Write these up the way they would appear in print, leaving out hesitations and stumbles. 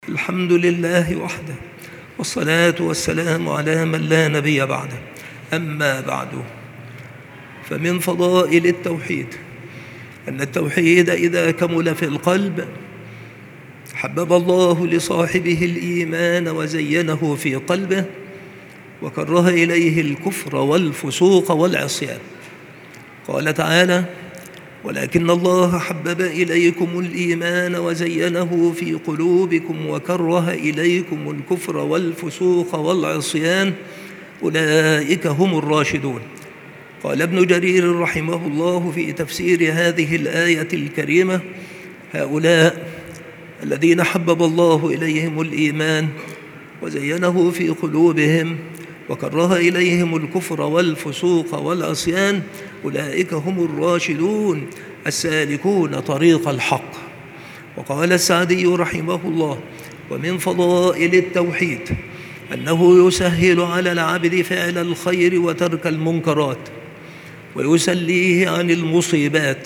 الحمد لله وحده، والصلاة والسلام على من لا نبي بعده. أما بعد، فمن فضائل التوحيد أن التوحيد إذا كمل في القلب حبب الله لصاحبه الإيمان وزينه في قلبه، وكره إليه الكفر والفسوق والعصيان. قال تعالى: ولكن الله حبب إليكم الإيمان وزينه في قلوبكم وكره إليكم الكفر والفسوق والعصيان أولئك هم الراشدون. قال ابن جرير رحمه الله في تفسير هذه الآية الكريمة: هؤلاء الذين حبب الله إليهم الإيمان وزينه في قلوبهم وكره إليهم الكفر والفسوق والعصيان أولئك هم الراشدون السالكون طريق الحق. وقال السعدي رحمه الله: ومن فضائل التوحيد أنه يسهل على العبد فعل الخير وترك المنكرات ويسليه عن المصيبات،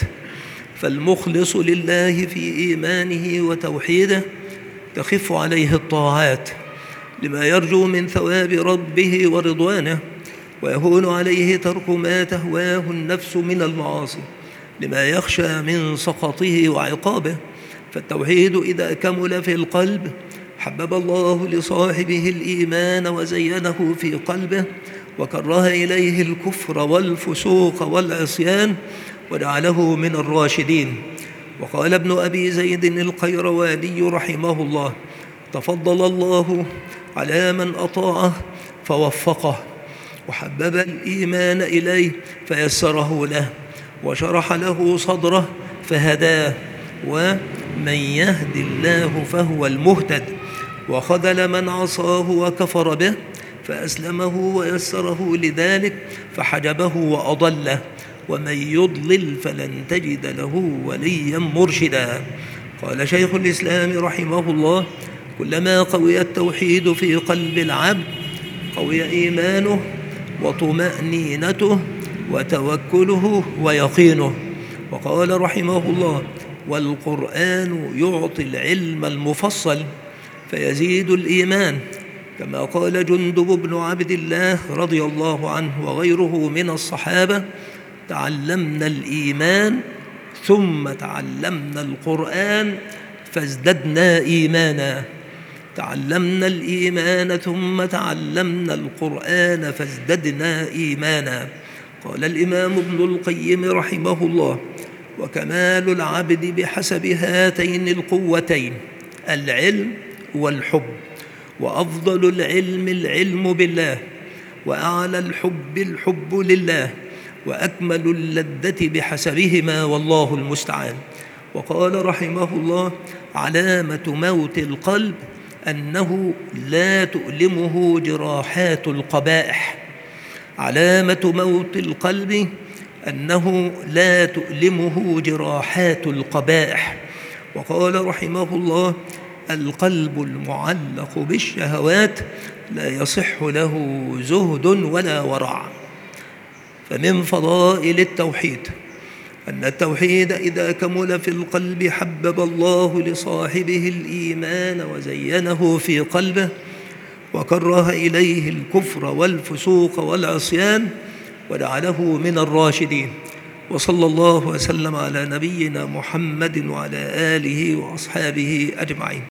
فالمخلص لله في إيمانه وتوحيده تخف عليه الطاعات لما يرجو من ثواب ربه ورضوانه، ويهون عليه ترك ما تهواه النفس من المعاصي لما يخشى من سخطه وعقابه. فالتوحيد إذا كمل في القلب حبب الله لصاحبه الإيمان وزينه في قلبه وكره إليه الكفر والفسوق والعصيان وجعله من الراشدين. وقال ابن أبي زيد القيرواني رحمه الله: تفضل الله على من أطاعه فوفقه، وحبب الإيمان إليه فيسره له، وشرح له صدره فهداه، ومن يهد الله فهو المهتد، وخذل من عصاه وكفر به فأسلمه ويسره لذلك فحجبه وأضله، ومن يضلل فلن تجد له وليا مرشدا. قال شيخ الإسلام رحمه الله: كلما قوي التوحيد في قلب العبد قوي إيمانه وطمأنينته وتوكله ويقينه. وقال رحمه الله: والقرآن يعطي العلم المفصل فيزيد الإيمان، كما قال جندب بن عبد الله رضي الله عنه وغيره من الصحابة: تعلمنا الإيمان ثم تعلمنا القرآن فازددنا إيمانا. تعلمنا الإيمان ثم تعلمنا القرآن فازددنا إيمانا. قال الإمام ابن القيم رحمه الله: وكمال العبد بحسب هاتين القوتين العلم والحب، وأفضل العلم العلم بالله، وأعلى الحب الحب لله، وأكمل اللذة بحسبهما والله المستعان. وقال رحمه الله: علامة موت القلب أنه لا تؤلمه جراحات القبائح. علامة موت القلب أنه لا تؤلمه جراحات القبائح. وقال رحمه الله: القلب المعلق بالشهوات لا يصح له زهد ولا ورع. فمن فضائل التوحيد أن التوحيد إذا كمل في القلب حبب الله لصاحبه الإيمان وزينه في قلبه وكره إليه الكفر والفسوق والعصيان وجعله من الراشدين. وصلى الله وسلم على نبينا محمد وعلى آله وأصحابه أجمعين.